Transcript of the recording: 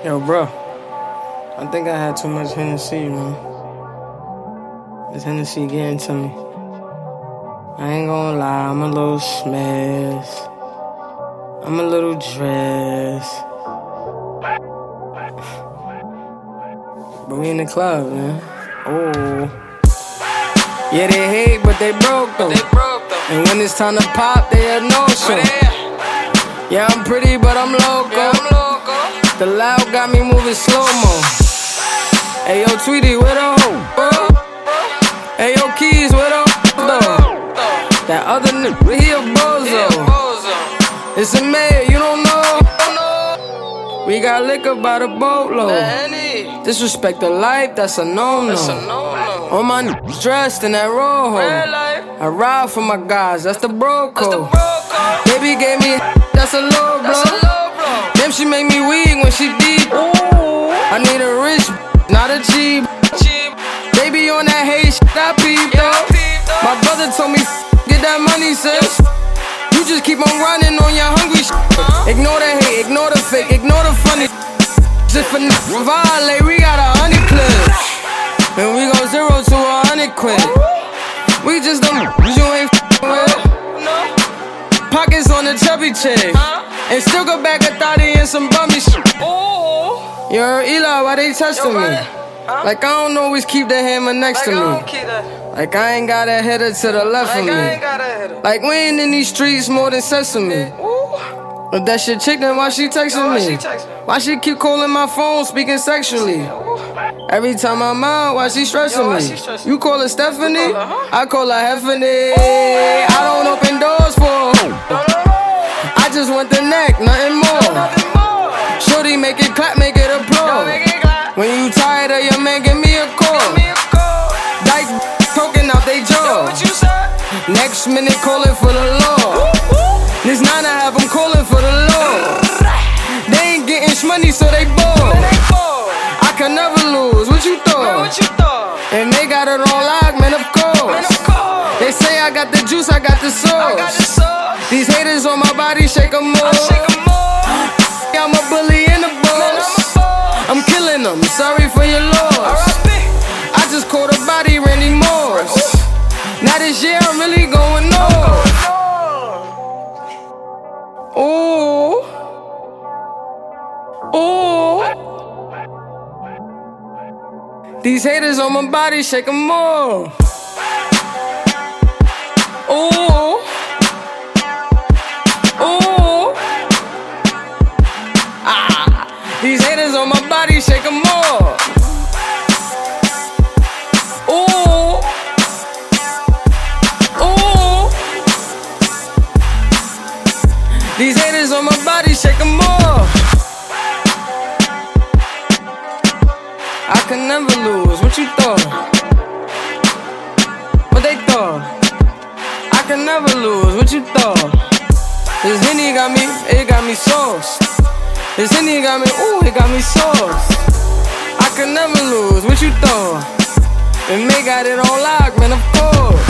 Yo, bro, I think I had too much Hennessy, man. This Hennessy getting to me. I ain't gonna lie, I'm a little smashed. I'm a little dressed. But we in the club, man. Oh. Yeah, they hate, but they broke though. And when it's time to pop, they a no-show. Yeah, I'm pretty, but I'm loco. The loud got me moving slow-mo. Hey, yo, Tweety, where the hoe? Hey, yo, Keys, where the though? That other nigga, he a bozo. It's a mayor, you don't know? We got liquor by the boatload. Disrespect the life, that's a no-no. All my niggas dressed in that rojo. I ride for my guys, that's the bro code. Baby gave me that's a low blow. Damn, she make me weak when she deep. I need a rich, not a cheap. Baby on that hate shit, I peep though. My brother told me get that money, sis. You just keep on running on your hungry shit. Ignore the hate, ignore the fake, ignore the funny. Just for violate, we got 100 clips. And we go 0 to 100 quid. We just don't you ain't with. Pockets on the chubby chick. And still go back a thotty and some bummy shit. Yo, Eli, why they testing me? Like I don't always keep the hammer next to me. Like I ain't got a header to the left of me. Like we ain't in these streets more than sesame. If that shit chick, then why she texting me? Why she keep calling my phone, speaking sexually? Every time I'm out, why she stressing me? You call her Stephanie? I call her Heffany. I don't open doors for her. I just want the neck, nothing more. Shorty, make it clap, make it applaud. When you tired of your man, give me a call. Dyke poking out they jaw. Next minute calling for the law. This 9 I have them calling for the law. They ain't getting money, so they bored. I can never lose, what you thought? And they got it on lock, man, of course. They say I got the juice, I got the sauce. These haters on my body, shake them more. I'm a bully in the boss. I'm killing them, sorry for your loss. I just caught a body, Randy Moss. Now this year I'm really going north. Ooh. Ooh. These haters on my body, shake them more. Ooh. Ooh. Ah. These haters on my body, shake them more. Ooh. Ooh. These haters on my body, shake them more. I can never lose, what you thought? What they thought? I can never lose, what you thought? This Henny got me, it got me sauce. This Henny got me, ooh, it got me sauce. I can never lose, what you thought? And they got it on lock, man, of course.